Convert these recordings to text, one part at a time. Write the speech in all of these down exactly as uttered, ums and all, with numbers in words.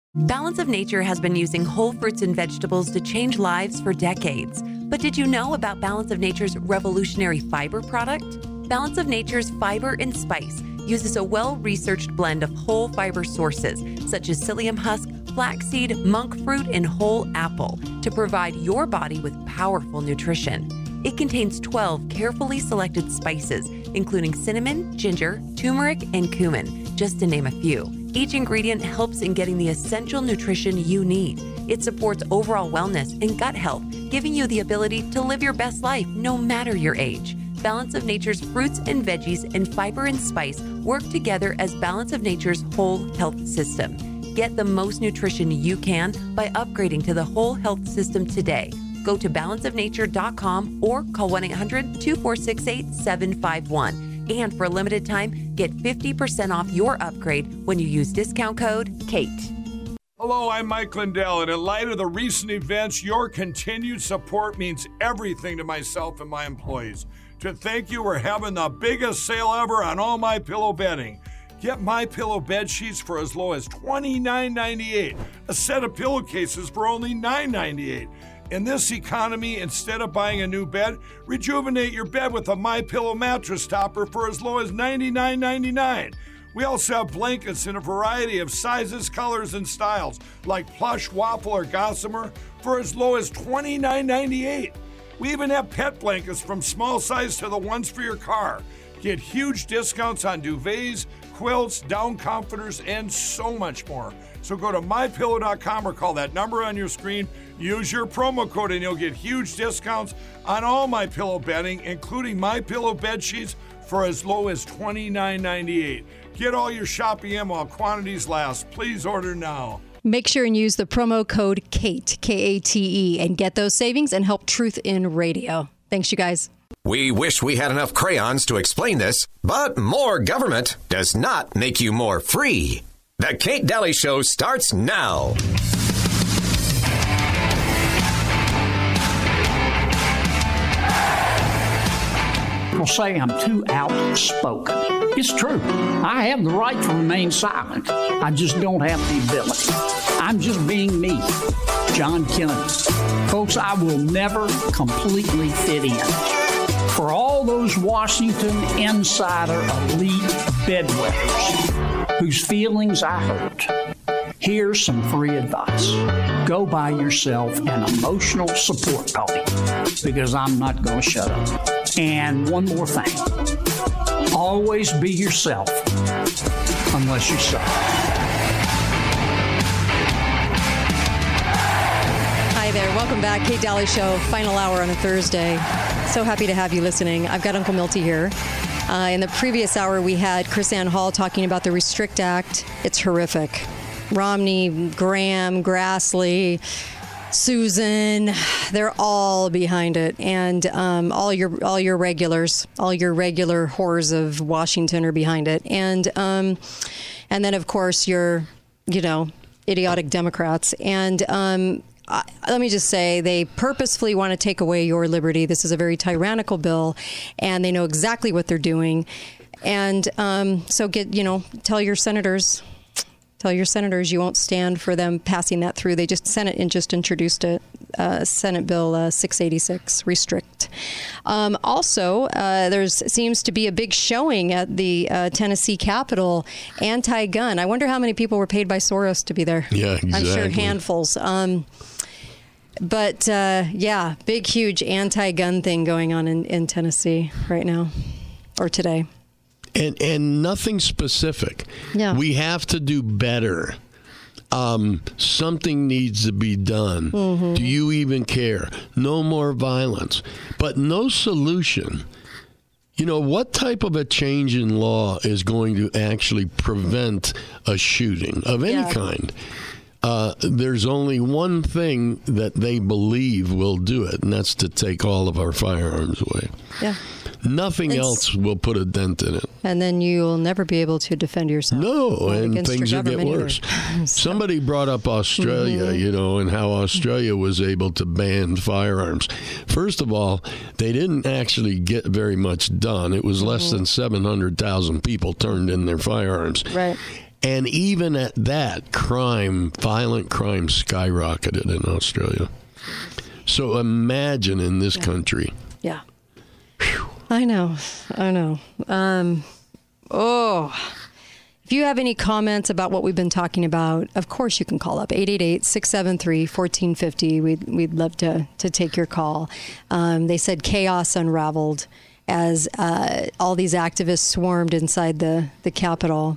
Balance of Nature has been using whole fruits and vegetables to change lives for decades. But did you know about Balance of Nature's revolutionary fiber product? Balance of Nature's Fiber and Spice uses a well-researched blend of whole fiber sources, such as psyllium husk, flaxseed, monk fruit, and whole apple, to provide your body with powerful nutrition. It contains twelve carefully selected spices, including cinnamon, ginger, turmeric, and cumin, just to name a few. Each ingredient helps in getting the essential nutrition you need. It supports overall wellness and gut health, giving you the ability to live your best life no matter your age. Balance of Nature's fruits and veggies and fiber and spice work together as Balance of Nature's whole health system. Get the most nutrition you can by upgrading to the whole health system today. Go to balance of nature dot com or call one eight hundred, two four six, eight, seven five one. And for a limited time, get fifty percent off your upgrade when you use discount code KATE. Hello, I'm Mike Lindell, and in light of the recent events, your continued support means everything to myself and my employees. To thank you, we're having the biggest sale ever on all MyPillow bedding. Get MyPillow bed sheets for as low as twenty-nine ninety-eight, a set of pillowcases for only nine ninety-eight. In this economy, instead of buying a new bed, rejuvenate your bed with a MyPillow mattress topper for as low as ninety-nine ninety-nine. We also have blankets in a variety of sizes, colors, and styles, like plush, waffle, or gossamer, for as low as twenty-nine ninety-eight. We even have pet blankets from small size to the ones for your car. Get huge discounts on duvets, quilts, down comforters, and so much more. So go to my pillow dot com or call that number on your screen. Use your promo code and you'll get huge discounts on all MyPillow bedding, including MyPillow bed sheets for as low as twenty-nine ninety-eight. Get all your shopping in while quantities last. Please order now. Make sure and use the promo code KATE, K A T E, and get those savings and help Truth in Radio. Thanks, you guys. We wish we had enough crayons to explain this, but more government does not make you more free. The Kate Daly Show starts now. People say I'm too outspoken. It's true. I have the right to remain silent. I just don't have the ability. I'm just being me. John Kennedy. Folks, I will never completely fit in. For all those Washington insider elite bedwetters whose feelings I hurt, here's some free advice. Go buy yourself an emotional support pony, because I'm not going to shut up. And one more thing. Always be yourself, unless you suck. Hi there. Welcome back. Kate Daly Show, final hour on a Thursday. So happy to have you listening. I've got Uncle Milty here. Uh, in the previous hour, we had Chris Ann Hall talking about the Restrict Act. It's horrific. Romney, Graham, Grassley, Susan, they're all behind it. And um, all your all your regulars, all your regular whores of Washington are behind it. And um, and then, of course, your, you know, idiotic Democrats. And um, I, let me just say, they purposefully want to take away your liberty. This is a very tyrannical bill, and they know exactly what they're doing. And um, so get, you know, tell your senators, tell your senators you won't stand for them passing that through. They just, Senate and just introduced it, uh, Senate Bill uh, six eighty-six, Restrict. Um, also, uh, there seems to be a big showing at the uh, Tennessee Capitol, anti-gun. I wonder how many people were paid by Soros to be there. Yeah, exactly. I'm sure handfuls. Um, but, uh, yeah, big, huge anti-gun thing going on in, in Tennessee right now, or today. And and nothing specific. Yeah. We have to do better. Um, something needs to be done. Mm-hmm. Do you even care? No more violence. But no solution. You know, what type of a change in law is going to actually prevent a shooting of any yeah. kind? Uh, there's only one thing that they believe will do it, and that's to take all of our firearms away. Yeah. Nothing It's, else will put a dent in it. And then you'll never be able to defend yourself. No, and things will get worse. so. Somebody brought up Australia, mm-hmm. you know, and how Australia was able to ban firearms. First of all, they didn't actually get very much done. It was less mm-hmm. than seven hundred thousand people turned in their firearms. Right. And even at that, crime, violent crime skyrocketed in Australia. So imagine in this yeah. country. Yeah. Whew. I know. I know. Um, oh, if you have any comments about what we've been talking about, of course you can call up eight eight eight, six seven three, one four five zero. We'd, we'd love to, to take your call. Um, they said chaos unraveled as uh, all these activists swarmed inside the, the Capitol.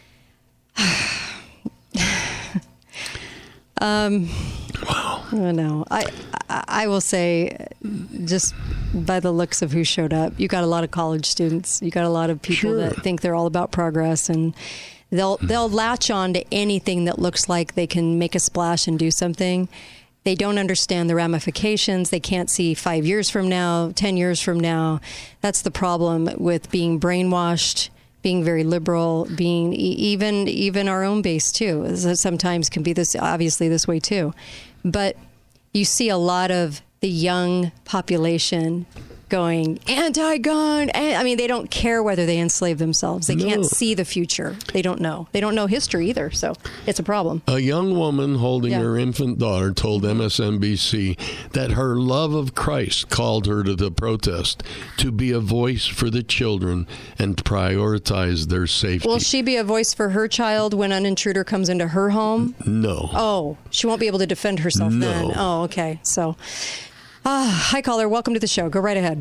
um, wow. I don't know. I, I I will say, just by the looks of who showed up, you got a lot of college students. You got a lot of people Sure. that think they're all about progress, and they'll they'll latch on to anything that looks like they can make a splash and do something. They don't understand the ramifications. They can't see five years from now, ten years from now. That's the problem with being brainwashed, being very liberal, being even even our own base too. Sometimes can be this obviously this way too, but you see a lot of the young population going anti-gun. I mean, they don't care whether they enslave themselves. They No. can't see the future. They don't know. They don't know history either. So it's a problem. A young woman holding Yeah. her infant daughter told M S N B C that her love of Christ called her to the protest to be a voice for the children and prioritize their safety. Will she be a voice for her child when an intruder comes into her home? No. Oh, she won't be able to defend herself No. then. Oh, okay. So, ah, hi, caller. Welcome to the show. Go right ahead.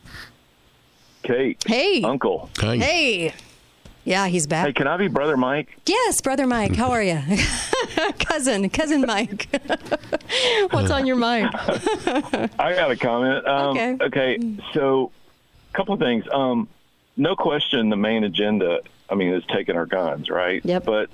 Kate. Hey. Uncle. Hi. Hey. Yeah, he's back. Hey, can I be Brother Mike? Yes, Brother Mike. How are you? cousin, cousin Mike. What's on your mind? I got a comment. Um, Okay. Okay, so a couple of things. Um, no question the main agenda, I mean, is taking our guns, right? Yep. But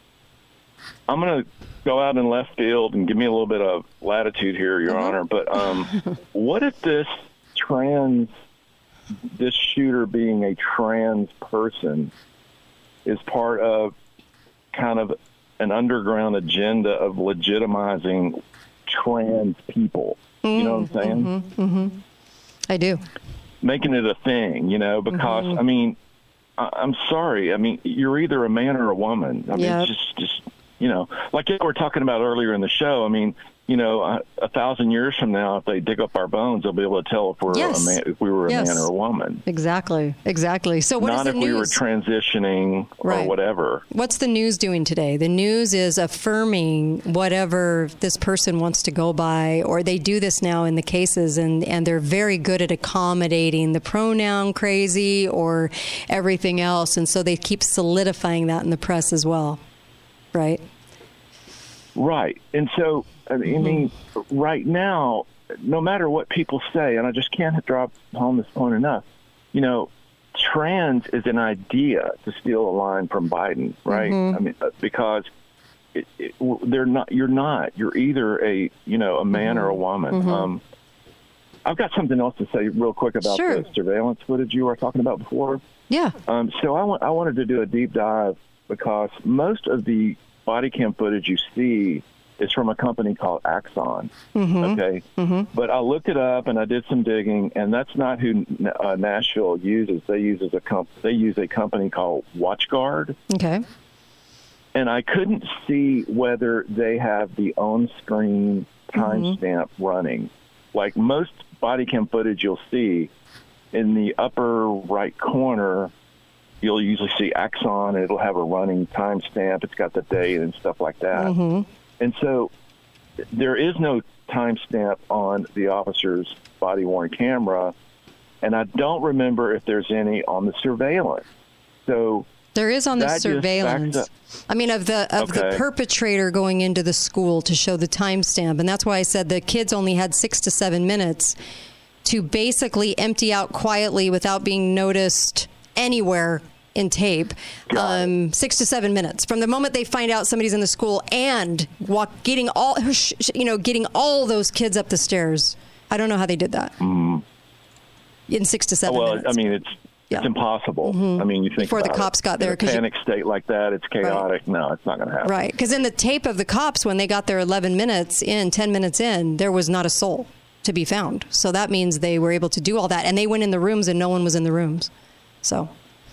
I'm going to go out in left field and give me a little bit of latitude here, Your Uh-huh. Honor. But um, what if this trans, this shooter being a trans person is part of kind of an underground agenda of legitimizing trans people? You know what I'm saying? Mm-hmm, mm-hmm. I do. Making it a thing, you know, because, Mm-hmm. I mean, I, I'm sorry. I mean, you're either a man or a woman. I mean, Yep. just, just, you know, like we were talking about earlier in the show. I mean, you know, a, a thousand years from now, if they dig up our bones, they'll be able to tell if we're Yes. a man, if we were a Yes. man or a woman. Exactly. Exactly. So what is Not the if news? we were transitioning Right. or whatever. What's the news doing today? The news is affirming whatever this person wants to go by, or they do this now in the cases, and, and they're very good at accommodating the pronoun crazy or everything else. And so they keep solidifying that in the press as well. Right? Right. And so, I mean, I mean, right now, no matter what people say, and I just can't drop home this point enough, you know, trans is an idea, to steal a line from Biden, right? I mean, uh, because it, it, they're not, you're not, you're either a, you know, a man or a woman. Um, I've got something else to say real quick about Sure. the surveillance footage you were talking about before. Yeah. Um, so I, wa- I wanted to do a deep dive because most of the body cam footage you see is from a company called Axon. Okay, but I looked it up and I did some digging, and that's not who uh, Nashville uses. They use as a comp- they use a company called WatchGuard, Okay. and I couldn't see whether they have the on-screen timestamp running. Like most body cam footage you'll see in the upper right corner, you'll usually see Axon, and it'll have a running timestamp. It's got the date and stuff like that. Mm-hmm. And so there is no timestamp on the officer's body-worn camera, and I don't remember if there's any on the surveillance. So There is on the that just surveillance. backs I mean, of the of the Okay. perpetrator going into the school to show the timestamp, and that's why I said the kids only had six to seven minutes to basically empty out quietly without being noticed anywhere in tape. Um, six to seven minutes from the moment they find out somebody's in the school and walk, getting all you know, getting all those kids up the stairs. I don't know how they did that in six to seven well, minutes. I mean, it's Yeah. it's impossible. I mean, you think Before the about cops it. got there, in a 'cause you- panic state like that, it's chaotic. No, it's not going to happen. Right, because in the tape of the cops, when they got there eleven minutes in, ten minutes in, there was not a soul to be found. So that means they were able to do all that, and they went in the rooms, and no one was in the rooms. So,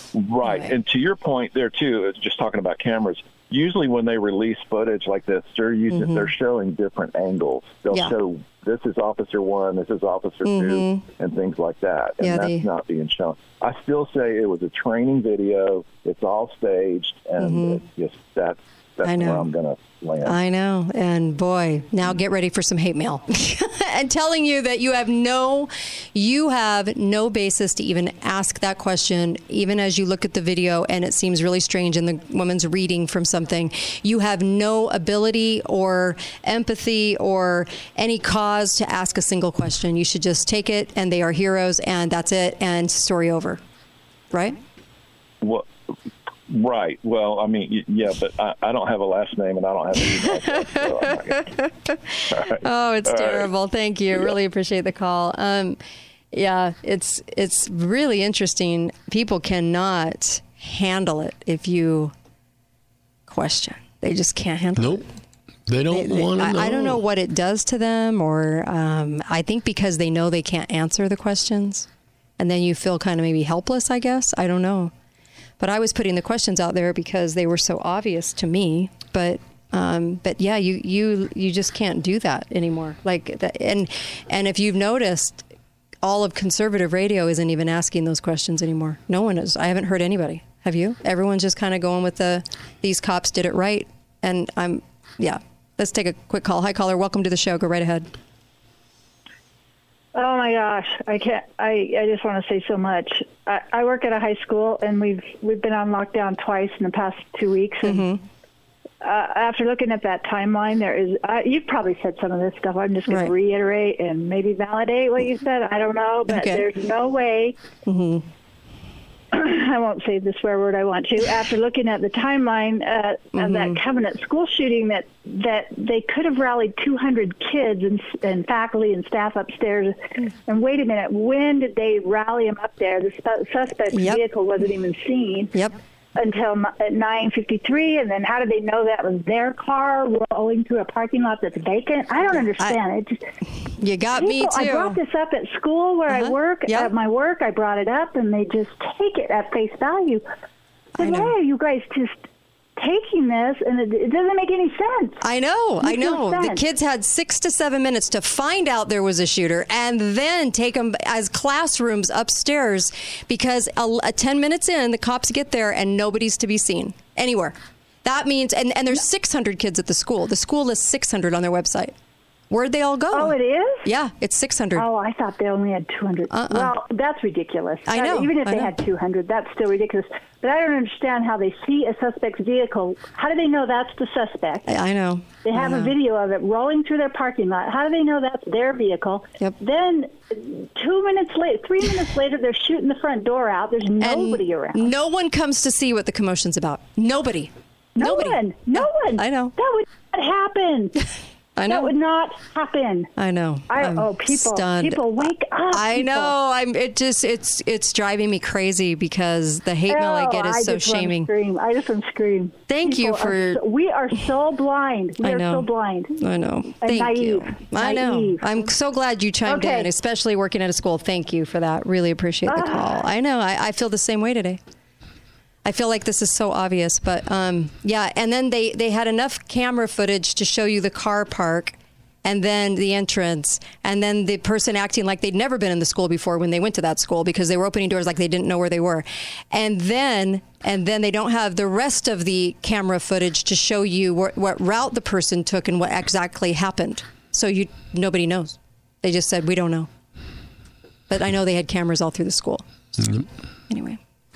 Right. Anyway. And to your point there, too, it's just talking about cameras. Usually when they release footage like this, they're using, mm-hmm. they're showing different angles. They'll yeah. show this is Officer One, this is Officer mm-hmm. Two, and things like that. And yeah, that's they... not being shown. I still say it was a training video. It's all staged, and mm-hmm. it's just that's that's I know. where I'm going to land. I know. And boy, now get ready for some hate mail. And telling you that you have no, you have no basis to even ask that question, even as you look at the video and it seems really strange and the woman's reading from something. You have no ability or empathy or any cause to ask a single question. You should just take it and they are heroes and that's it and story over. Right? Well, right. Well, I mean, yeah, but I, I don't have a last name and I don't have an email. So I'm not gonna... right. Oh, it's All terrible. right. Thank you. Yeah. Really appreciate the call. Um, yeah, it's it's really interesting. People cannot handle it if you question. They just can't handle nope. it. They don't They- they- want to I, know. I don't know what it does to them, or um, I think because they know they can't answer the questions, and then you feel kind of maybe helpless, I guess. I don't know. But I was putting the questions out there because they were so obvious to me. But um, but yeah, you, you you just can't do that anymore. Like that, and and if you've noticed, all of conservative radio isn't even asking those questions anymore. No one is. I haven't heard anybody. Have you? Everyone's just kind of going with the these cops did it right. And I'm yeah. Let's take a quick call. Hi, caller. Welcome to the show. Go right ahead. Oh my gosh, I can't. I, I just want to say so much. I, I work at a high school, and we've we've been on lockdown twice in the past two weeks. And Mm-hmm. uh, after looking at that timeline, there is. Uh, you've probably said some of this stuff. I'm just going Right. to reiterate and maybe validate what you said. I don't know, but Okay. there's no way. Mm-hmm. I won't say the swear word I want to. After looking at the timeline uh, Mm-hmm. of that Covenant school shooting, that that they could have rallied two hundred kids and, and faculty and staff upstairs. And wait a minute, when did they rally them up there? The su- suspect's Yep. vehicle wasn't even seen Yep. until n- at nine fifty-three. And then how did they know that was their car rolling through a parking lot that's vacant? I don't understand. it just, You got me People, too. I brought this up at school where Uh-huh. I work. Yep. At my work, I brought it up, and they just take it at face value. I But know. why are you guys just taking this? And it, it doesn't make any sense. I know, I Makes no know. The sense. kids had six to seven minutes to find out there was a shooter and then take them as classrooms upstairs because a, a ten minutes in, the cops get there and nobody's to be seen anywhere. That means, and, and there's six hundred kids at the school. The school lists six hundred on their website. Where'd they all go? Oh, it is? Yeah, it's six hundred. Oh, I thought they only had two hundred. Uh-uh. Well, that's ridiculous. I That- know, even if I they know. had two hundred, that's still ridiculous. But I don't understand how they see a suspect's vehicle. How do they know that's the suspect? I, I know. They have I a know. video of it rolling through their parking lot. How do they know that's their vehicle? Yep. Then two minutes later, three minutes later, they're shooting the front door out. There's nobody and around. No one comes to see what the commotion's about. Nobody. No Nobody. one. No Yeah, one. I know. That would not happen. I know. That would not happen. I know. I, I'm oh, people, stunned. people, wake up! I people. know. I'm. It just. It's. It's driving me crazy because the hate mail I Oh, get is I so just wanna shaming. Scream. I just want to scream. Thank you People for- are so- we are so blind. We I are know. so blind. I know. And Thank naive. you. I know. Naive. I'm so glad you chimed Okay. in, especially working at a school. Thank you for that. Really appreciate the Ah. call. I know. I, I feel the same way today. I feel like this is so obvious, but um, yeah. And then they, they had enough camera footage to show you the car park and then the entrance and then the person acting like they'd never been in the school before when they went to that school because they were opening doors like they didn't know where they were. And then and then they don't have the rest of the camera footage to show you what, what route the person took and what exactly happened. So you nobody knows. They just said, we don't know. But I know they had cameras all through the school. Mhm. Anyway.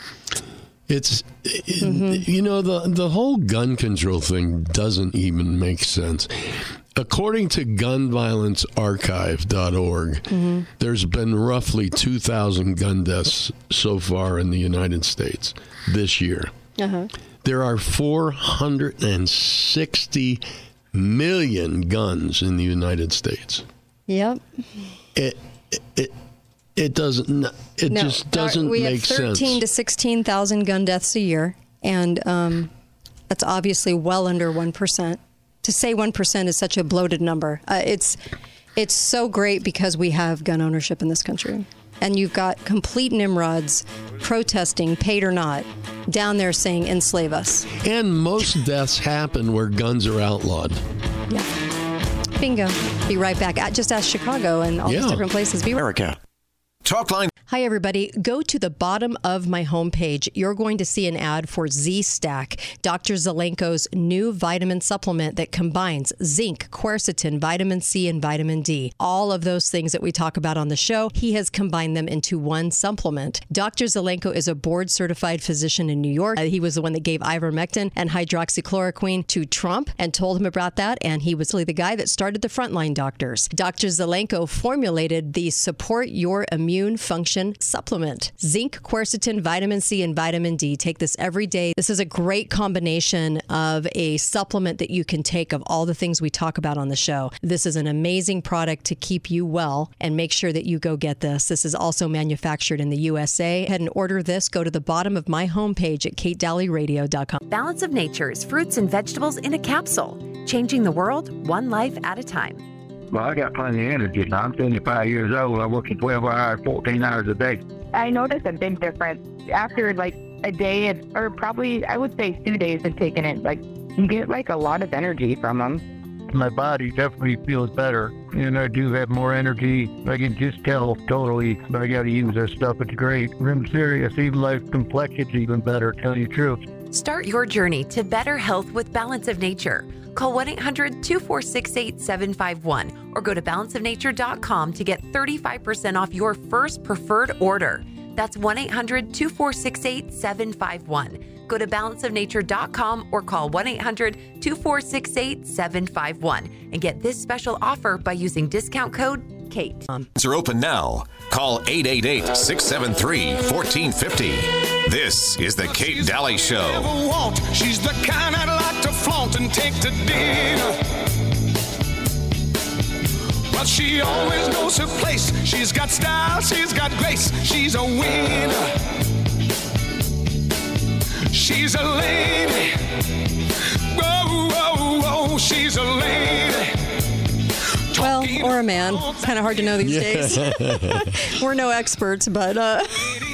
It's, it, Mm-hmm. you know, the, the whole gun control thing doesn't even make sense. According to gun violence archive dot org, Mm-hmm. there's been roughly two thousand gun deaths so far in the United States this year. Uh-huh. There are four hundred sixty million guns in the United States. Yep. It, it, it, it doesn't, it No, just doesn't we make have thirteen sense. to sixteen thousand gun deaths a year, and um, that's obviously well under one percent. To say one percent is such a bloated number. Uh, it's it's so great because we have gun ownership in this country. And you've got complete nimrods protesting, paid or not, down there saying, enslave us. And most deaths happen where guns are outlawed. Yeah. Bingo. Be right back. Just ask Chicago and all yeah. these different places. Be right America. Talkline. Hi, everybody. Go to the bottom of my homepage. You're going to see an ad for Z-Stack, Doctor Zelenko's new vitamin supplement that combines zinc, quercetin, vitamin C, and vitamin D. All of those things that we talk about on the show, he has combined them into one supplement. Doctor Zelenko is a board-certified physician in New York. Uh, he was the one that gave ivermectin and hydroxychloroquine to Trump and told him about that, and he was really the guy that started the Frontline Doctors. Doctor Zelenko formulated the Support Your Immune Function supplement. Zinc, quercetin, vitamin C, and vitamin D. Take this every day. This is a great combination of a supplement that you can take of all the things we talk about on the show. This is an amazing product to keep you well, and make sure that you go get this. This is also manufactured in the U S A. Go ahead and order this. Go to the bottom of my homepage at kate daly radio dot com. Balance of Nature's fruits and vegetables in a capsule, changing the world one life at a time. Well, I got plenty of energy. I'm seventy-five years old. I'm working twelve hours, fourteen hours a day. I noticed a big difference after like a day of, or probably I would say two days of taking it. Like you get like a lot of energy from them. My body definitely feels better, and I do have more energy. I can just tell totally. But I got to use this stuff. It's great. I'm serious. Even like complexion's even better. Tell you the truth. Start your journey to better health with Balance of Nature. Call one eight hundred two four six eight seven five one or go to balance of nature dot com to get thirty-five percent off your first preferred order. That's one eight hundred two four six eight seven five one. Go to balance of nature dot com or call one eight hundred two four six eight seven five one and get this special offer by using discount code KATE. Are open now. Call eight eight eight, six seven three, one four five zero. This is the Kate Daly Show. She's the kind I'd like to flaunt and take to dinner. But she always knows her place. She's got style, she's got grace. She's a winner. She's a lady. Whoa, whoa, whoa, she's a lady. Well, or a man. Kind of hard to know these Yeah. days. We're no experts, but uh,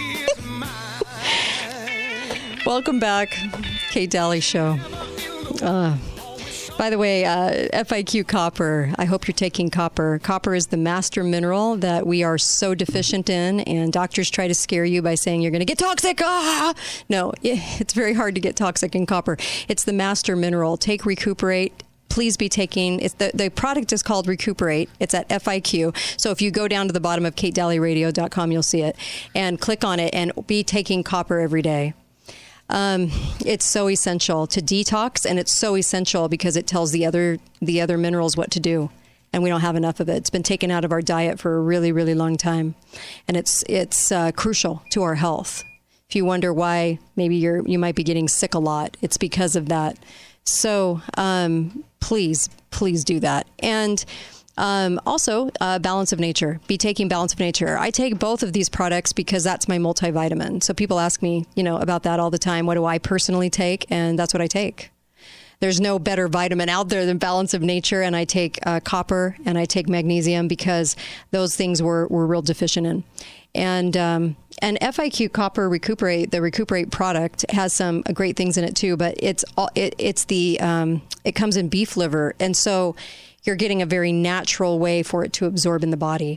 welcome back, Kate Daly Show. Uh, by the way, uh, F I Q Copper. I hope you're taking copper. Copper is the master mineral that we are so deficient in, and doctors try to scare you by saying you're going to get toxic. Ah! No, it's very hard to get toxic in copper. It's the master mineral. Take Recuperate. Please be taking, it's the, the product is called Recuperate. It's at F I Q. So if you go down to the bottom of kate daly radio dot com, you'll see it. And click on it and be taking copper every day. Um, it's so essential to detox, and it's so essential because it tells the other the other minerals what to do. And we don't have enough of it. It's been taken out of our diet for a really, really long time. And it's it's uh, crucial to our health. If you wonder why maybe you're you might be getting sick a lot, it's because of that. So um, please, please do that. And um, also, uh, Balance of Nature. Be taking Balance of Nature. I take both of these products because that's my multivitamin. So people ask me, you know, about that all the time. What do I personally take? And that's what I take. There's no better vitamin out there than Balance of Nature. And I take uh, copper and I take magnesium because those things we're, we're real deficient in. And um, and F I Q Copper Recuperate, the Recuperate product, has some great things in it too. But it's all, it, it's the um, it comes in beef liver, and so you're getting a very natural way for it to absorb in the body,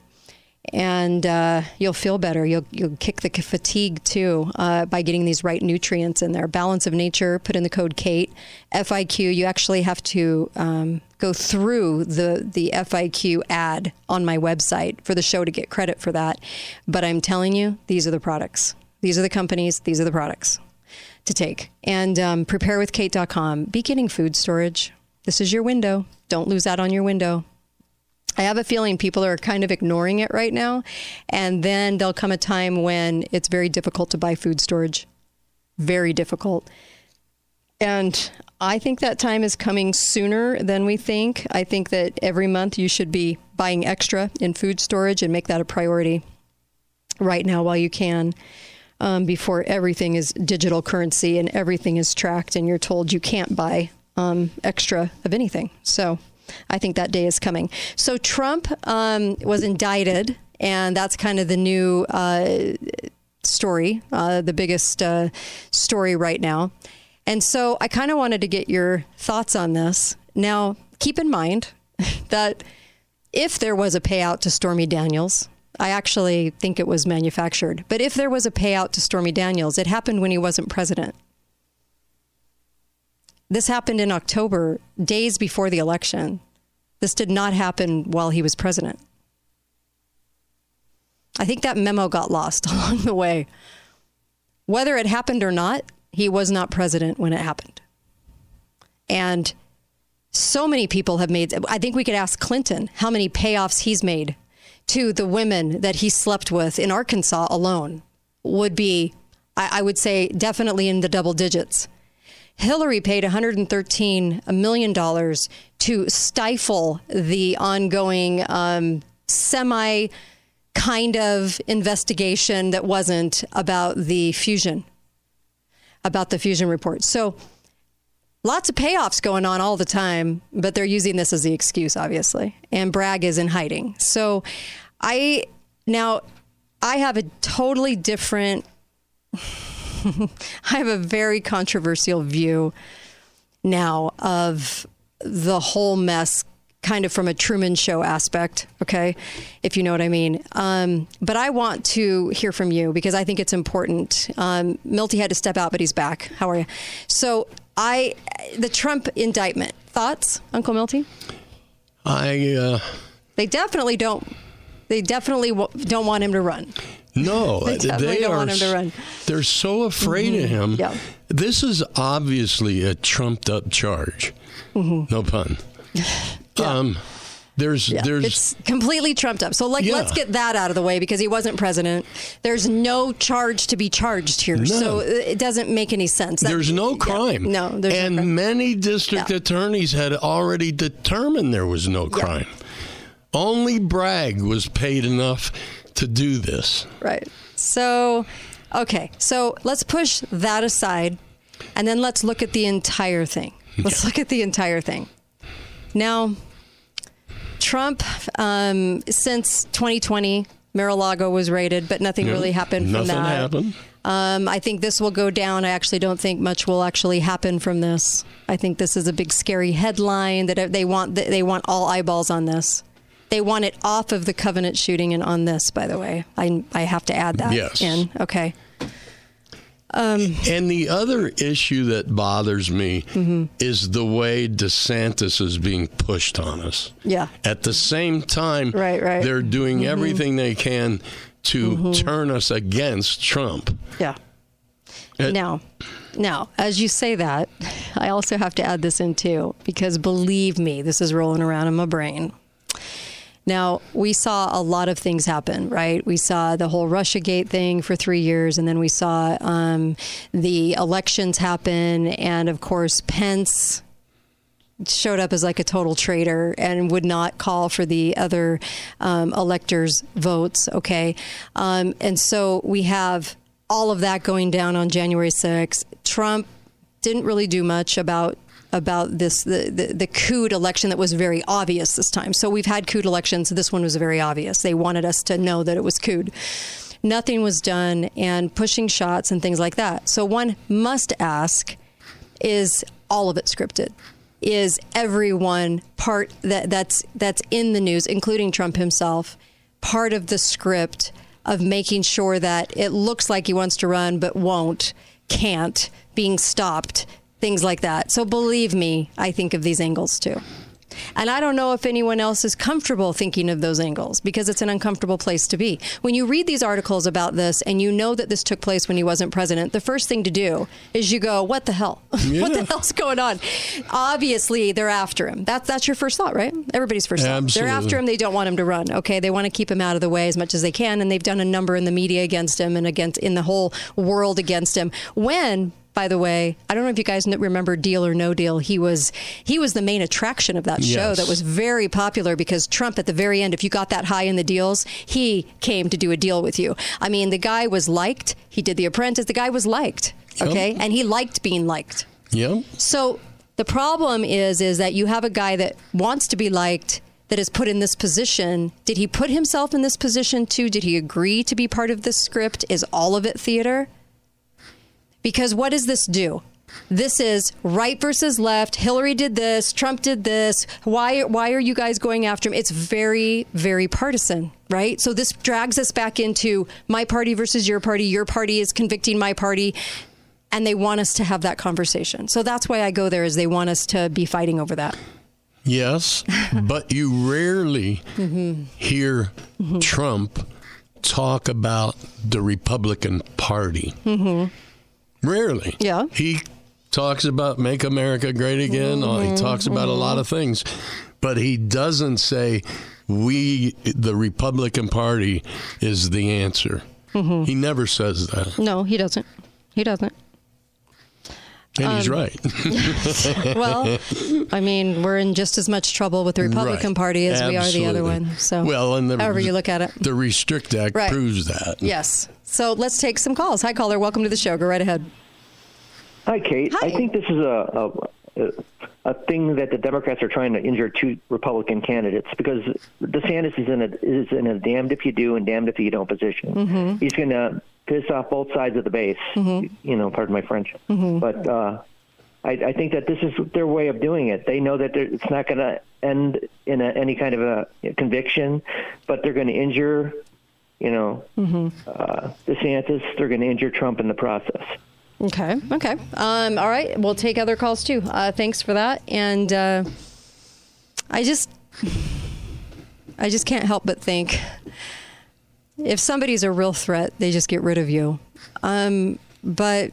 and uh, you'll feel better. You'll you'll kick the fatigue too uh, by getting these right nutrients in there. Balance of Nature. Put in the code KATE. F I Q. You actually have to um, go through the the F I Q ad on my website for the show to get credit for that. But I'm telling you, these are the products. These are the companies. These are the products to take. And um, prepare with kate dot com. Be getting food storage. This is your window. Don't lose out on your window. I have a feeling people are kind of ignoring it right now. And then there'll come a time when it's very difficult to buy food storage. Very difficult. And I think that time is coming sooner than we think. I think that every month you should be buying extra in food storage and make that a priority right now while you can, um, before everything is digital currency and everything is tracked and you're told you can't buy um, extra of anything. So I think that day is coming. So Trump um, was indicted And that's kind of the new uh, story, uh, the biggest uh, story right now. And so I kind of wanted to get your thoughts on this. Now, keep in mind that if there was a payout to Stormy Daniels, I actually think it was manufactured, but if there was a payout to Stormy Daniels, it happened when he wasn't president. This happened in October, days before the election. This did not happen while he was president. I think that memo got lost along the way. Whether it happened or not, he was not president when it happened. And so many people have made, I think we could ask Clinton how many payoffs he's made to the women that he slept with in Arkansas alone would be, I, I would say, definitely in the double digits. Hillary paid one hundred thirteen million dollars to stifle the ongoing um, semi kind of investigation that wasn't about the fusion, about the fusion report. So lots of payoffs going on all the time, but they're using this as the excuse, obviously. And Bragg is in hiding. So I, now, I have a totally different, I have a very controversial view now of the whole mess, kind of from a Truman Show aspect, okay, if you know what I mean. Um, but I want to hear from you because I think it's important. Um, Milty had to step out, but he's back. How are you? So I, the Trump indictment, thoughts, Uncle Milty? I, uh, They definitely don't, they definitely w- don't want him to run. No, they definitely they don't are, want him to run. They're so afraid mm-hmm. of him. Yeah. This is obviously a trumped up charge. Mm-hmm. No pun. Yeah. Um, there's, yeah. there's, it's completely trumped up. So, like, yeah. let's get that out of the way because he wasn't president. There's no charge to be charged here, no. so it doesn't make any sense. That, there's no crime. Yeah. No, there's and no crime. many district no. attorneys had already determined there was no crime. Yeah. Only Bragg was paid enough to do this. Right. So, okay. So let's push that aside, and then let's look at the entire thing. Let's yeah. look at the entire thing. Now, Trump, um, since twenty twenty, Mar-a-Lago was raided, but nothing no, really happened from nothing that. Happened. Um, I think this will go down. I actually don't think much will actually happen from this. I think this is a big, scary headline that they want. They want all eyeballs on this. They want it off of the Covenant shooting and on this. By the way, I I have to add that yes. in. Okay. Um, and the other issue that bothers me mm-hmm. is the way DeSantis is being pushed on us. Yeah. At the same time, right, right. they're doing mm-hmm. everything they can to mm-hmm. turn us against Trump. Yeah. It, now, now, as you say that, I also have to add this in too, because believe me, this is rolling around in my brain. Now, we saw a lot of things happen, right? We saw the whole Russiagate thing for three years, and then we saw um, the elections happen, and of course, Pence showed up as like a total traitor and would not call for the other um, electors' votes, okay? Um, and so we have all of that going down on January sixth. Trump didn't really do much about about this, the, the, the coup election that was very obvious this time. So we've had coup elections. This one was very obvious. They wanted us to know that it was coup. Nothing was done, and pushing shots and things like that. So one must ask, is all of it scripted? Is everyone part that that's that's in the news, including Trump himself, part of the script of making sure that it looks like he wants to run but won't, can't, being stopped, things like that. So believe me, I think of these angles too. And I don't know if anyone else is comfortable thinking of those angles because it's an uncomfortable place to be. When you read these articles about this and you know that this took place when he wasn't president, the first thing to do is you go, what the hell? Yeah. What the hell's going on? Obviously, they're after him. That's that's your first thought, right? Everybody's first thought. Absolutely. They're after him. They don't want him to run. Okay, they want to keep him out of the way as much as they can, and they've done a number in the media against him and against in the whole world against him. When by the way, I don't know if you guys remember Deal or No Deal. He was he was the main attraction of that show. Yes. That was very popular because Trump, at the very end, if you got that high in the deals, he came to do a deal with you. I mean, the guy was liked. He did The Apprentice. The guy was liked. Okay, yep. And he liked being liked. Yep. So the problem is, is that you have a guy that wants to be liked, that is put in this position, did he put himself in this position too? Did he agree to be part of this script? Is all of it theater? Because what does this do? This is right versus left. Hillary did this. Trump did this. Why, why are you guys going after him? It's very, very partisan, right? So this drags us back into my party versus your party. Your party is convicting my party. And they want us to have that conversation. So that's why I go there, is they want us to be fighting over that. Yes, but you rarely mm-hmm. hear mm-hmm. Trump talk about the Republican Party. Mm-hmm. Rarely. Yeah. He talks about Make America Great Again. Mm-hmm. He talks about mm-hmm. a lot of things. But he doesn't say, we, the Republican Party, is the answer. Mm-hmm. He never says that. No, he doesn't. He doesn't. And um, he's right. Well, I mean, we're in just as much trouble with the Republican right. Party as Absolutely. we are the other one. So, well, and the, however you look at it. The Restrict Act right. proves that. Yes. So let's take some calls. Hi, caller. Welcome to the show. Go right ahead. Hi, Kate. Hi. I think this is a, a a thing that the Democrats are trying to injure two Republican candidates, because DeSantis is in a is in a damned if you do and damned if you don't position. Mm-hmm. He's going to piss off both sides of the base. Mm-hmm. You know, pardon my French. Mm-hmm. But uh, I, I think that this is their way of doing it. They know that it's not going to end in a, any kind of a conviction, but they're going to injure, you know, mm-hmm. uh, DeSantis. They're going to injure Trump in the process. Okay. Okay. Um, all right. We'll take other calls too. Uh, thanks for that. And uh, I just, I just can't help but think, if somebody's a real threat, they just get rid of you. Um, but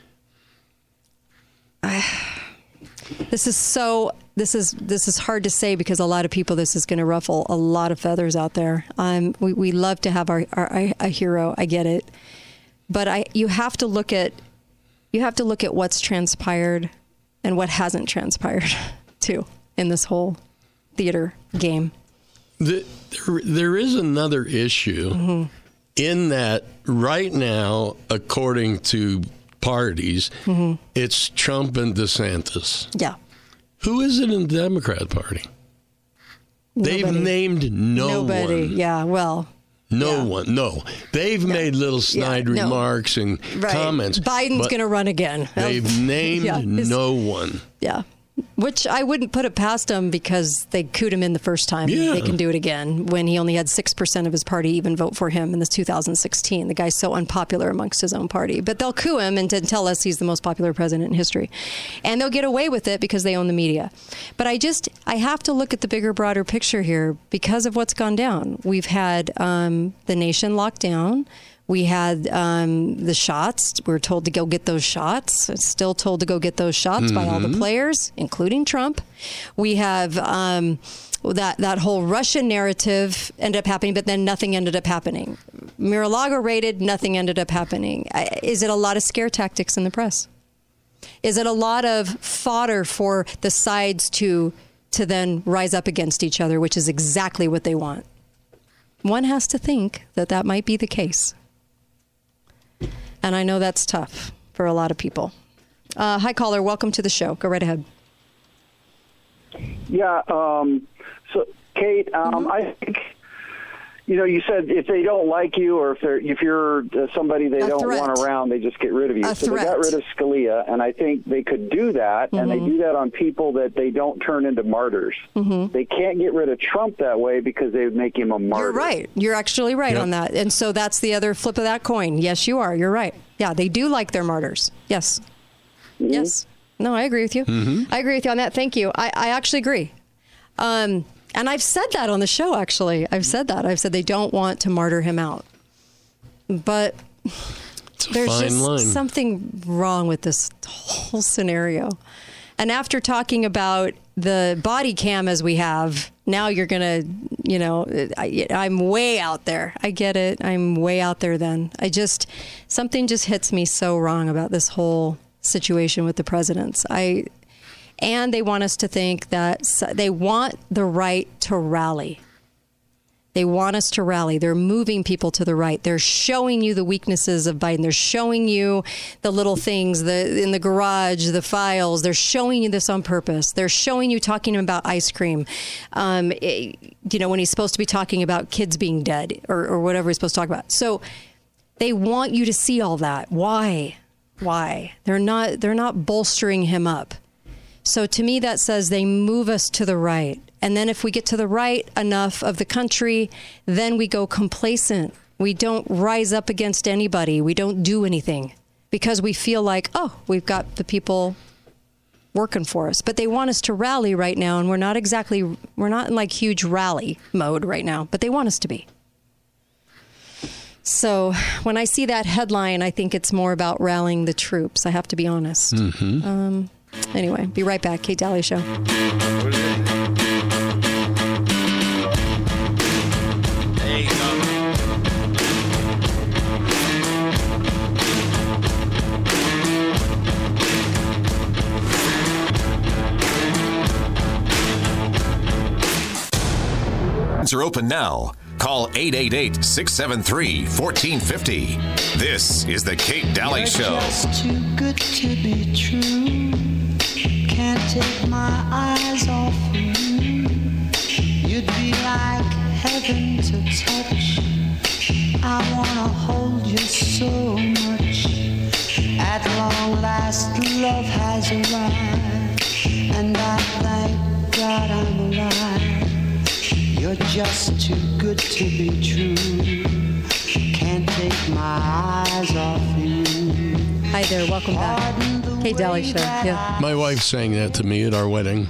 I, this is so. This is this is hard to say, because a lot of people, this is going to ruffle a lot of feathers out there. Um, we we love to have our, our a hero. I get it, but I you have to look at. You have to look at what's transpired and what hasn't transpired, too, in this whole theater game. The, there, there is another issue mm-hmm. in that right now, according to parties, mm-hmm. it's Trump and DeSantis. Yeah. Who is it in the Democrat Party? Nobody. They've named no Nobody. one. Yeah, well... No yeah. one. No. They've no. made little snide yeah, no. remarks and right. comments. Biden's going to run again. They've named yeah, no one. Yeah. Which I wouldn't put it past him, because they cooed him in the first time. Yeah. They can do it again, when he only had six percent of his party even vote for him in this two thousand sixteen. The guy's so unpopular amongst his own party. But they'll coup him and tell us he's the most popular president in history. And they'll get away with it because they own the media. But I just, I have to look at the bigger, broader picture here because of what's gone down. We've had um, the nation locked down. We had um, the shots. We were told to go get those shots. Still told to go get those shots mm-hmm. by all the players, including Trump. We have um, that that whole Russian narrative ended up happening, but then nothing ended up happening. Mar-a-Lago raided, nothing ended up happening. Is it a lot of scare tactics in the press? Is it a lot of fodder for the sides to to then rise up against each other, which is exactly what they want? One has to think that that might be the case. And I know that's tough for a lot of people. Uh, hi, caller. Welcome to the show. Go right ahead. Yeah. Um, so, Kate, um, mm-hmm. I think, you know, you said if they don't like you, or if they're if you're uh, somebody they a don't threat. want around, they just get rid of you. A so threat. they got rid of Scalia, and I think they could do that, mm-hmm. and they do that on people that they don't turn into martyrs. Mm-hmm. They can't get rid of Trump that way, because they would make him a martyr. You're right. You're actually right yep. on that. And so that's the other flip of that coin. Yes, you are. You're right. Yeah, they do like their martyrs. Yes. Mm-hmm. Yes. No, I agree with you. Mm-hmm. I agree with you on that. Thank you. I, I actually agree. Um, and I've said that on the show, actually. I've said that. I've said they don't want to martyr him out. But there's just line. something wrong with this whole scenario. And after talking about the body cam as we have, now you're going to, you know, I, I'm way out there. I get it. I'm way out there then. I just, something just hits me so wrong about this whole situation with the presidents. I, and they want us to think that they want the right to rally. They want us to rally. They're moving people to the right. They're showing you the weaknesses of Biden. They're showing you the little things the in the garage, the files. They're showing you this on purpose. They're showing you talking about ice cream, um, it, you know, when he's supposed to be talking about kids being dead or, or whatever he's supposed to talk about. So they want you to see all that. Why? Why? They're not, they're not bolstering him up. So to me, that says they move us to the right. And then if we get to the right enough of the country, then we go complacent. We don't rise up against anybody. We don't do anything because we feel like, oh, we've got the people working for us. But they want us to rally right now. And we're not exactly, we're not in like huge rally mode right now, but they want us to be. So when I see that headline, I think it's more about rallying the troops. I have to be honest. Mm-hmm. Um, anyway, be right back. Kate Daly Show. Are open now. Call eight eight eight, six seven three, one four five zero. This is the Kate Daly You're Show. Just too good to be true. Can't take my eyes off you. You'd be like heaven to touch. I wanna hold you so much. At long last, love has arrived, and I thank God I'm alive. You're just too good to be true. Can't take my eyes off you. Hi there, welcome back. Kate Daly Show. Yeah. My wife sang that to me at our wedding.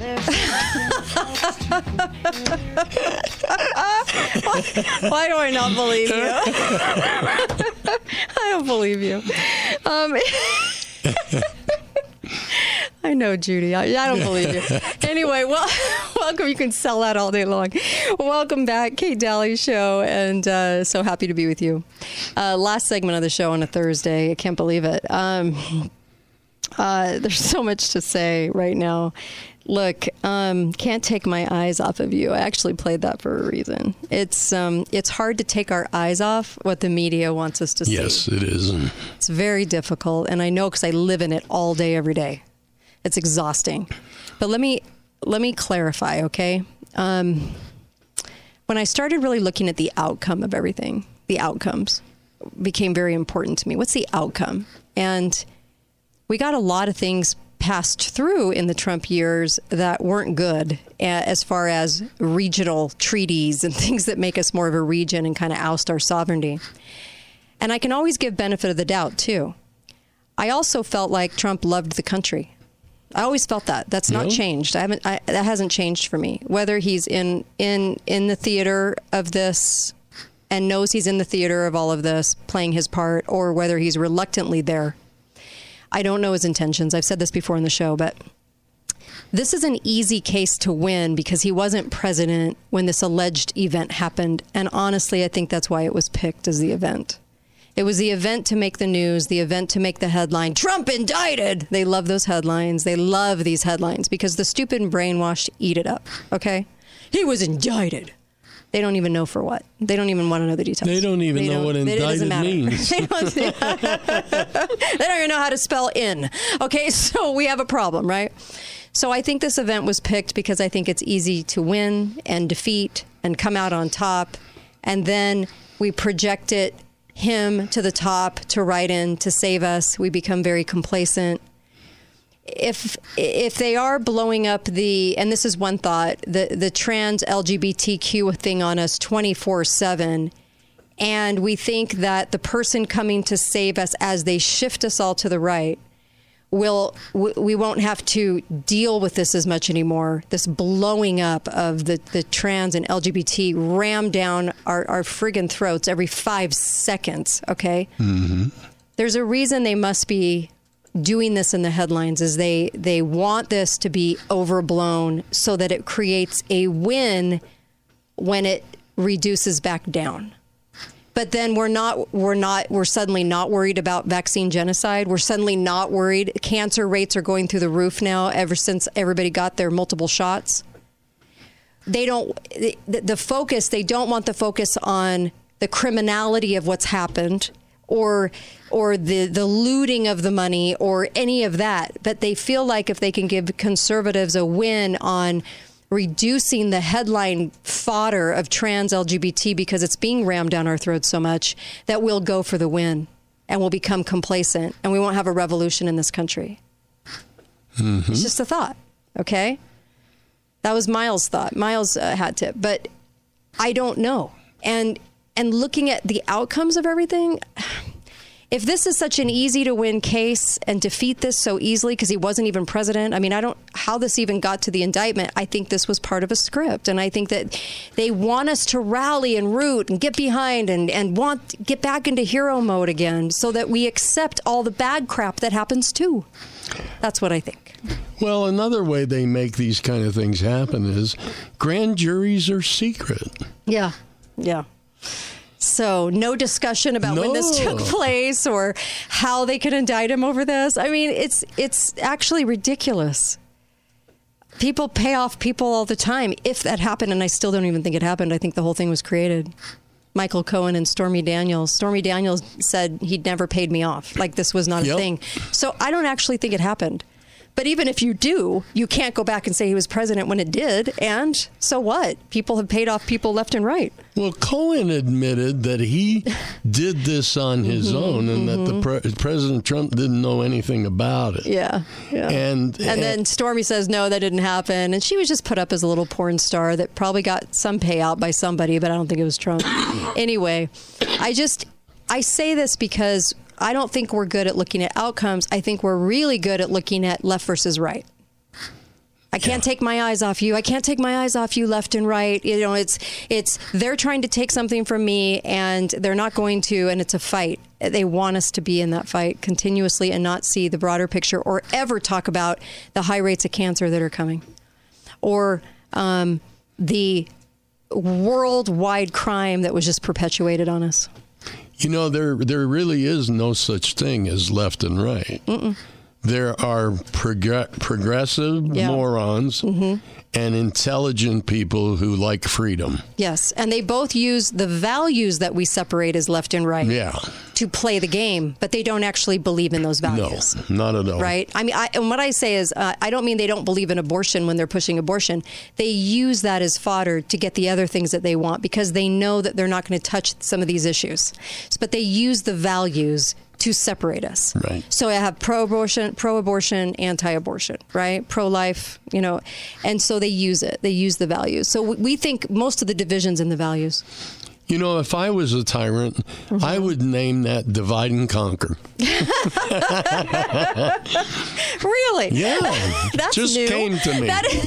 Why do I not believe you? I don't believe you. Um, I know, Judy. I, I don't believe you. Anyway, well, welcome. You can sell that all day long. Welcome back, Kate Daly Show, and uh, so happy to be with you. Uh, last segment of the show on a Thursday. I can't believe it. Um, uh, there's so much to say right now. Look, um, can't take my eyes off of you. I actually played that for a reason. It's um, it's hard to take our eyes off what the media wants us to see. Yes, it is. It's very difficult, and I know because I live in it all day, every day. It's exhausting. But let me let me clarify, okay? Um, when I started really looking at the outcome of everything, the outcomes became very important to me. What's the outcome? And we got a lot of things passed through in the Trump years that weren't good as far as regional treaties and things that make us more of a region and kind of oust our sovereignty. And I can always give benefit of the doubt, too. I also felt like Trump loved the country. I always felt that. That's not no. changed. I haven't. I, that hasn't changed for me. Whether he's in in in the theater of this and knows he's in the theater of all of this, playing his part, or whether he's reluctantly there, I don't know his intentions. I've said this before in the show, but this is an easy case to win because he wasn't president when this alleged event happened. And honestly, I think that's why it was picked as the event. It was the event to make the news, the event to make the headline. Trump indicted. They love those headlines. They love these headlines because the stupid and brainwashed eat it up. Okay? He was indicted. They don't even know for what. They don't even want to know the details. They don't even they know don't, what indicted means. they, don't, they don't even know how to spell in. Okay, so we have a problem, right? So I think this event was picked because I think it's easy to win and defeat and come out on top. And then we project it him to the top to write in to save us. We become very complacent. If if they are blowing up the, and this is one thought, the, the trans L G B T Q thing on us twenty-four seven, and we think that the person coming to save us as they shift us all to the right, will we won't have to deal with this as much anymore. This blowing up of the, the trans and L G B T ram down our, our friggin' throats every five seconds, okay? Mm-hmm. There's a reason they must be doing this in the headlines is they, they want this to be overblown so that it creates a win when it reduces back down. But then we're not, we're not, we're suddenly not worried about vaccine genocide. We're suddenly not worried. Cancer rates are going through the roof now ever since everybody got their multiple shots. they don't, the, the focus, they don't want the focus on the criminality of what's happened or or the, the looting of the money or any of that. But they feel like if they can give conservatives a win on reducing the headline fodder of trans L G B T because it's being rammed down our throats so much, that we'll go for the win and we'll become complacent and we won't have a revolution in this country. Mm-hmm. It's just a thought, okay? That was Miles' thought. Miles uh, had to, but I don't know. And and looking at the outcomes of everything, if this is such an easy to win case and defeat this so easily because he wasn't even president, I mean, I don't how this even got to the indictment. I think this was part of a script, and I think that they want us to rally and root and get behind and and want get back into hero mode again, so that we accept all the bad crap that happens too. That's what I think. Well, another way they make these kind of things happen is grand juries are secret. Yeah, yeah. So no discussion about no. when this took place or how they could indict him over this. I mean, it's it's actually ridiculous. People pay off people all the time if that happened, and I still don't even think it happened. I think the whole thing was created. Michael Cohen and Stormy Daniels. Stormy Daniels said he'd never paid me off. Like this was not a yep. thing. So I don't actually think it happened. But even if you do, you can't go back and say he was president when it did. And so what? People have paid off people left and right. Well, Cohen admitted that he did this on his mm-hmm, own and mm-hmm. that the pre- President Trump didn't know anything about it. Yeah. yeah. And, and then Stormy says, no, that didn't happen. And she was just put up as a little porn star that probably got some payout by somebody, but I don't think it was Trump. Anyway, I just, I say this because I don't think we're good at looking at outcomes. I think we're really good at looking at left versus right. I can't yeah. take my eyes off you. I can't take my eyes off you left and right. You know, it's it's they're trying to take something from me and they're not going to, and it's a fight. They want us to be in that fight continuously and not see the broader picture or ever talk about the high rates of cancer that are coming or um, the worldwide crime that was just perpetuated on us. You know, there there really is no such thing as left and right. Mm-mm. There are prog- progressive yeah. morons mm-hmm. and intelligent people who like freedom. Yes, and they both use the values that we separate as left and right yeah. to play the game, but they don't actually believe in those values. No, not at all. Right? I mean, I, and what I say is, uh, I don't mean they don't believe in abortion when they're pushing abortion. They use that as fodder to get the other things that they want because they know that they're not going to touch some of these issues. But they use the values to separate us. Right. So I have pro-abortion, pro-abortion, anti-abortion, right? Pro-life, you know, and so they use it. They use the values. So we think most of the divisions in the values. You know, if I was a tyrant, mm-hmm. I would name that divide and conquer. Really? Yeah. That's just new. came to me. That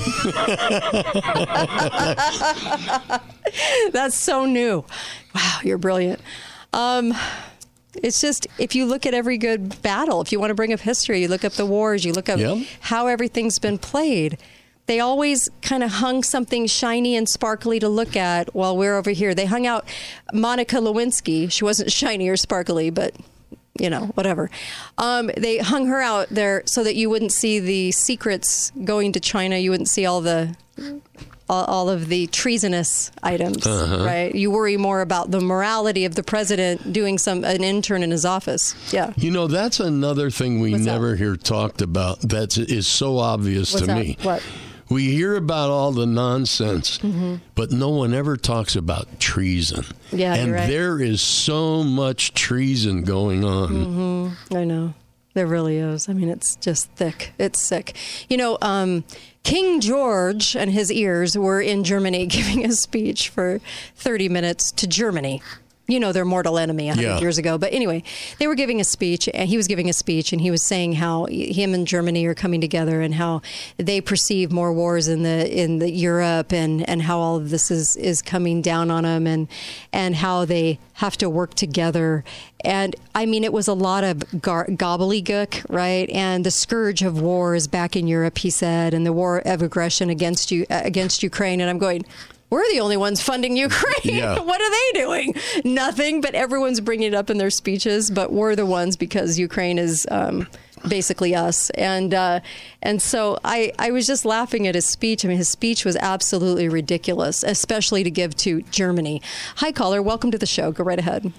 is... That's so new. Wow, you're brilliant. Um, It's just, if you look at every good battle, if you want to bring up history, you look up the wars, you look up yep. how everything's been played. They always kind of hung something shiny and sparkly to look at while we're over here. They hung out Monica Lewinsky. She wasn't shiny or sparkly, but, you know, whatever. Um, they hung her out there so that you wouldn't see the secrets going to China. You wouldn't see all the... all of the treasonous items, uh-huh. right? You worry more about the morality of the president doing some an intern in his office. Yeah. You know, that's another thing we What's never that? hear talked about that is so obvious What's to that? me. What? We hear about all the nonsense, mm-hmm. but no one ever talks about treason. Yeah, and you're right. there is so much treason going on. Mm-hmm. I know. There really is. I mean, it's just thick. It's sick. You know, um, King George and his ears were in Germany giving a speech for thirty minutes to Germany. You know, their mortal enemy a hundred yeah. years ago. But anyway, they were giving a speech, and he was giving a speech, and he was saying how him and Germany are coming together, and how they perceive more wars in the in the Europe, and, and how all of this is, is coming down on them, and and how they have to work together. And I mean, it was a lot of gar- gobbledygook, right? And the scourge of war is back in Europe, he said, and the war of aggression against you uh, against Ukraine. And I'm going, we're the only ones funding Ukraine. Yeah. What are they doing? Nothing, but everyone's bringing it up in their speeches. But we're the ones because Ukraine is um, basically us. And uh, and so I, I was just laughing at his speech. I mean, his speech was absolutely ridiculous, especially to give to Germany. Hi, caller. Welcome to the show. Go right ahead.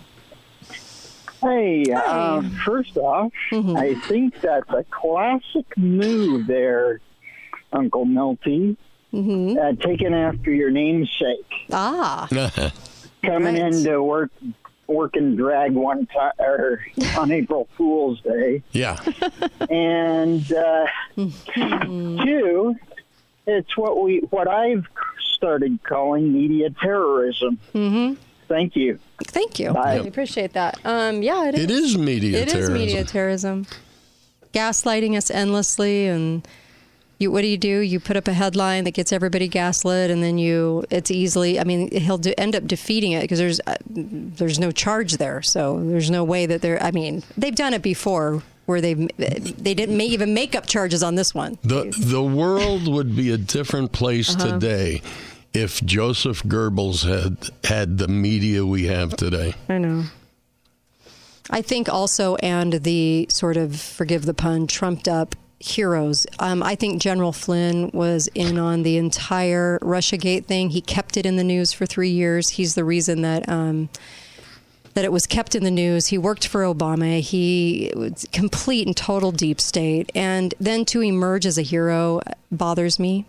Hey, uh, first off, mm-hmm. I think that's a classic move there, Uncle Milty, mm-hmm. uh, taken after your namesake. Ah. Coming right. into work, working drag one time or on April Fool's Day. Yeah. And uh, mm-hmm. two, it's what we what I've started calling media terrorism. Mm-hmm. Thank you. Thank you. Bye. I appreciate that. Um, yeah, it is. It is media it terrorism. It is media terrorism. Gaslighting us endlessly, and you. What do you do? You put up a headline that gets everybody gaslit, and then you. It's easily. I mean, he'll do, end up defeating it because there's uh, there's no charge there, so there's no way that they're. I mean, they've done it before where they they didn't make, even make up charges on this one. The the world would be a different place uh-huh. today if Joseph Goebbels had had the media we have today. I know. I think also, and the sort of, forgive the pun, trumped up heroes. Um, I think General Flynn was in on the entire Russiagate thing. He kept it in the news for three years. He's the reason that um, that it was kept in the news. He worked for Obama. He was complete and total deep state. And then to emerge as a hero bothers me.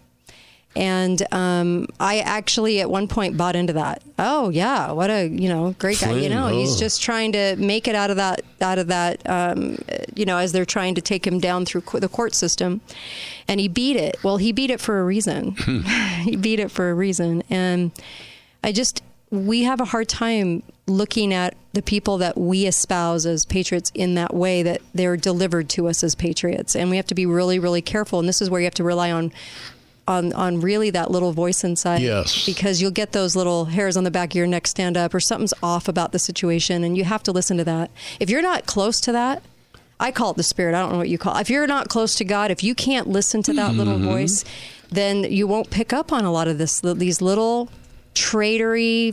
And um, I actually at one point bought into that. Oh yeah, what a you know great guy. Flynn, you know, oh. he's just trying to make it out of that out of that. Um, you know, as they're trying to take him down through the court system, and he beat it. Well, he beat it for a reason. He beat it for a reason, and I just we have a hard time looking at the people that we espouse as patriots in that way that they're delivered to us as patriots, and we have to be really, really careful. And this is where you have to rely on. On, on really that little voice inside. Yes. Because you'll get those little hairs on the back of your neck stand up or something's off about the situation and you have to listen to that. If you're not close to that, I call it the spirit. I don't know what you call it. If you're not close to God, if you can't listen to that mm-hmm. little voice, then you won't pick up on a lot of this, these little traitory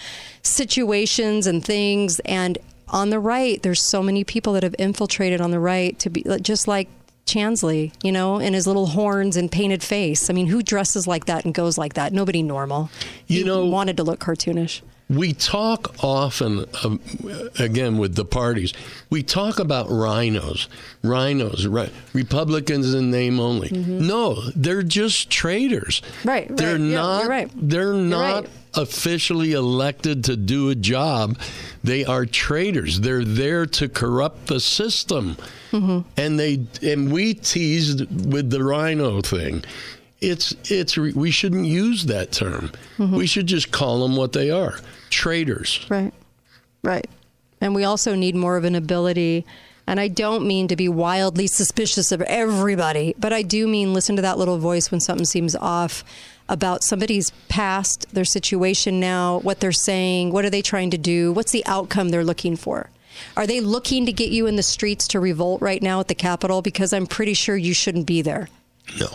situations and things. And on the right, there's so many people that have infiltrated on the right to be just like Chansley, you know, and his little horns and painted face. I mean, who dresses like that and goes like that? Nobody normal. You he know, wanted to look cartoonish. We talk often, um, again, with the parties, we talk about rhinos, rhinos, right? Republicans in name only. Mm-hmm. No, they're just traitors. Right, right. They're yeah, not, you're right. They're you're not right. officially elected to do a job. They are traitors. They're there to corrupt the system. Mm-hmm. And they and we teased with the rhino thing. It's it's we shouldn't use that term. Mm-hmm. We should just call them what they are, traitors. Right, right. And we also need more of an ability. And I don't mean to be wildly suspicious of everybody, but I do mean listen to that little voice when something seems off about somebody's past, their situation now, what they're saying, what are they trying to do, what's the outcome they're looking for. Are they looking to get you in the streets to revolt right now at the Capitol? Because I'm pretty sure you shouldn't be there. No.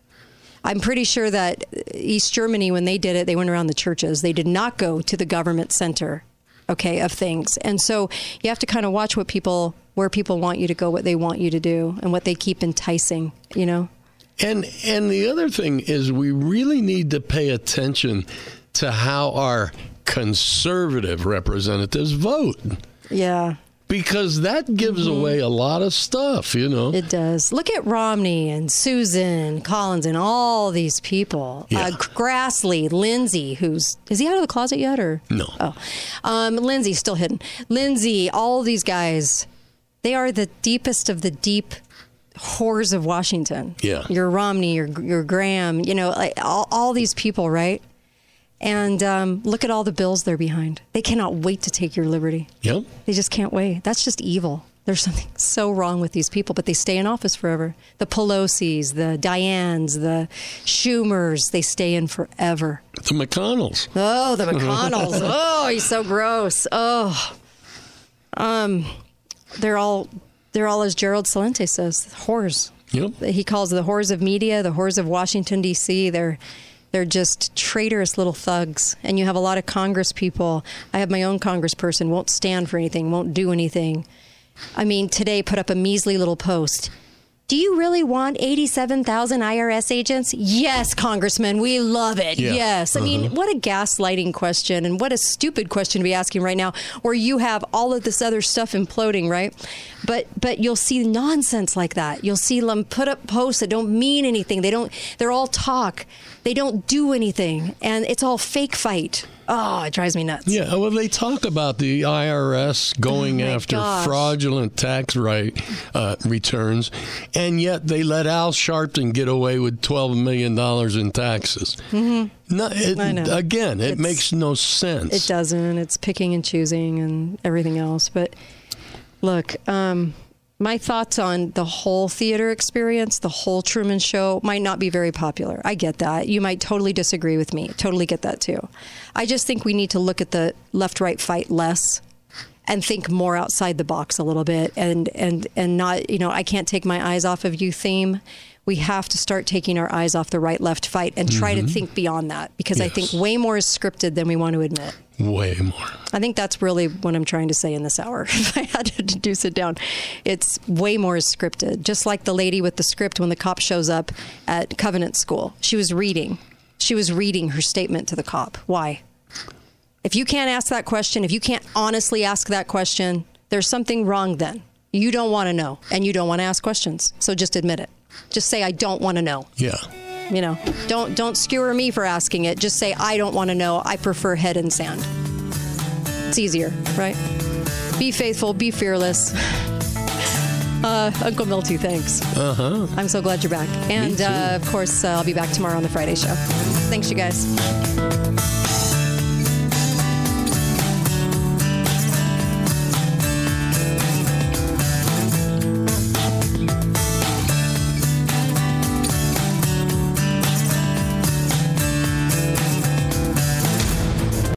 I'm pretty sure that East Germany, when they did it, they went around the churches. They did not go to the government center, okay, of things. And so you have to kind of watch what people, where people want you to go, what they want you to do, and what they keep enticing, you know? And and the other thing is we really need to pay attention to how our conservative representatives vote. Yeah. Because that gives mm-hmm. away a lot of stuff, you know. It does. Look at Romney and Susan Collins and all these people. Yeah. Uh, Grassley, Lindsay, who's, is he out of the closet yet or? No. Oh, um, Lindsay's still hidden. Lindsay, all these guys, they are the deepest of the deep whores of Washington. Yeah. Your Romney, your, your Graham, you know, like all, all these people, right? And um, look at all the bills they're behind. They cannot wait to take your liberty. Yep. They just can't wait. That's just evil. There's something so wrong with these people, but they stay in office forever. The Pelosi's, the Dianes, the Schumers, they stay in forever. The McConnells. Oh, the McConnells. Oh, he's so gross. Oh. Um, they're all, they're all, as Gerald Celente says, whores. Yep. He calls the whores of media, the whores of Washington, D C. They're They're just traitorous little thugs. And you have a lot of Congress people. I have my own congressperson, won't stand for anything, won't do anything. I mean, today put up a measly little post. Do you really want eighty-seven thousand I R S agents? Yes, Congressman, we love it. Yeah. Yes. I mean, Uh-huh. what a gaslighting question, and what a stupid question to be asking right now, where you have all of this other stuff imploding, right? But but you'll see nonsense like that. You'll see them put up posts that don't mean anything. They don't. They're all talk. They don't do anything, and it's all fake fight. Oh, it drives me nuts. Yeah, well, they talk about the I R S going Oh my after gosh. fraudulent tax right uh, returns, and yet they let Al Sharpton get away with twelve million dollars in taxes. Mm-hmm. No, it, I know. Again, it It's- makes no sense. It doesn't. It's picking and choosing and everything else. But look, um, my thoughts on the whole theater experience, the whole Truman Show, might not be very popular. I get that. You might totally disagree with me. Totally get that too. I just think we need to look at the left-right fight less and think more outside the box a little bit, and and and not, you know, I can't take my eyes off of you theme. We have to start taking our eyes off the right-left fight and try Mhm. to think beyond that, because I Yes. think way more is scripted than we want to admit. Way more. I think that's really what I'm trying to say in this hour. If I had to deduce it down, it's way more scripted. Just like the lady with the script when the cop shows up at Covenant School. She was reading. She was reading her statement to the cop. Why? If you can't ask that question, if you can't honestly ask that question, there's something wrong then. You don't want to know, and you don't want to ask questions. So just admit it. Just say, I don't want to know. Yeah. You know, don't don't skewer me for asking it. Just say, I don't want to know. I prefer head in sand. It's easier, right? Be faithful. Be fearless. Uh, Uncle Milty, thanks. Uh-huh. I'm so glad you're back. And, uh, of course, uh, I'll be back tomorrow on the Friday show. Thanks, you guys.